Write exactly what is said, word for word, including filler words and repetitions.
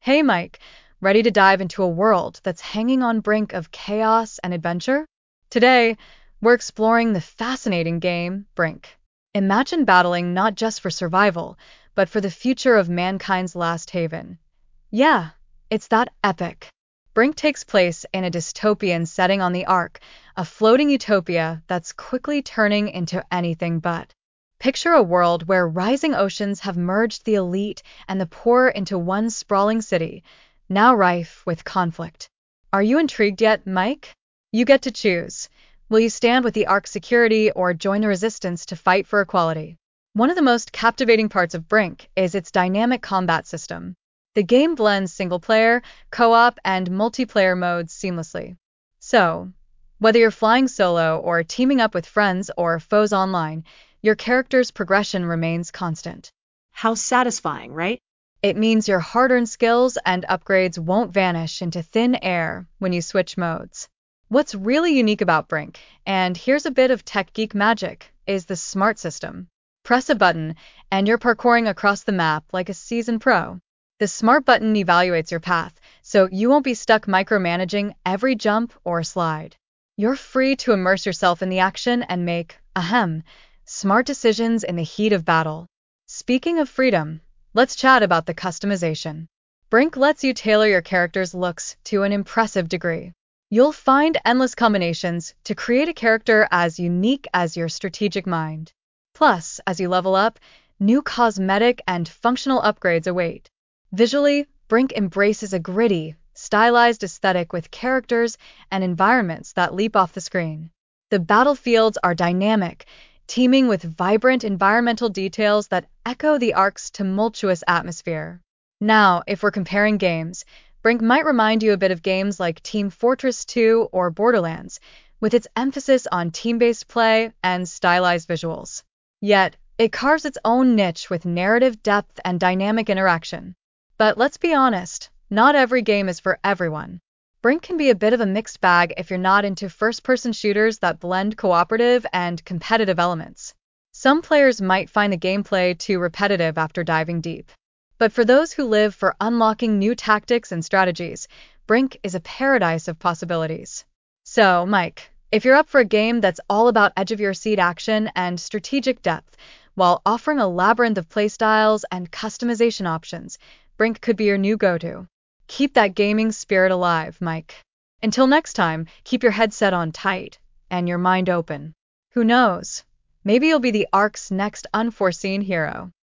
Hey Mike, ready to dive into a world that's hanging on brink of chaos and adventure? Today, we're exploring the fascinating game, Brink. Imagine battling not just for survival, but for the future of mankind's last haven. Yeah, it's that epic. Brink takes place in a dystopian setting on the Ark, a floating utopia that's quickly turning into anything but. Picture a world where rising oceans have merged the elite and the poor into one sprawling city, now rife with conflict. Are you intrigued yet, Mike? You get to choose. Will you stand with the Ark's security or join the resistance to fight for equality? One of the most captivating parts of Brink is its dynamic combat system. The game blends single-player, co-op, and multiplayer modes seamlessly. So, whether you're flying solo or teaming up with friends or foes online, your character's progression remains constant. How satisfying, right? It means your hard-earned skills and upgrades won't vanish into thin air when you switch modes. What's really unique about Brink, and here's a bit of tech geek magic, is the smart system. Press a button, and you're parkouring across the map like a seasoned pro. The smart button evaluates your path, so you won't be stuck micromanaging every jump or slide. You're free to immerse yourself in the action and make, ahem, smart decisions in the heat of battle. Speaking of freedom, let's chat about the customization. Brink lets you tailor your character's looks to an impressive degree. You'll find endless combinations to create a character as unique as your strategic mind. Plus, as you level up, new cosmetic and functional upgrades await. Visually, Brink embraces a gritty, stylized aesthetic with characters and environments that leap off the screen. The battlefields are dynamic, teeming with vibrant environmental details that echo the Ark's tumultuous atmosphere. Now, if we're comparing games, Brink might remind you a bit of games like Team Fortress two or Borderlands, with its emphasis on team-based play and stylized visuals. Yet, it carves its own niche with narrative depth and dynamic interaction. But let's be honest, not every game is for everyone. Brink can be a bit of a mixed bag if you're not into first-person shooters that blend cooperative and competitive elements. Some players might find the gameplay too repetitive after diving deep. But for those who live for unlocking new tactics and strategies, Brink is a paradise of possibilities. So, Mike, if you're up for a game that's all about edge-of-your-seat action and strategic depth, while offering a labyrinth of playstyles and customization options, Brink could be your new go-to. Keep that gaming spirit alive, Mike. Until next time, keep your headset on tight and your mind open. Who knows? Maybe you'll be the Ark's next unforeseen hero.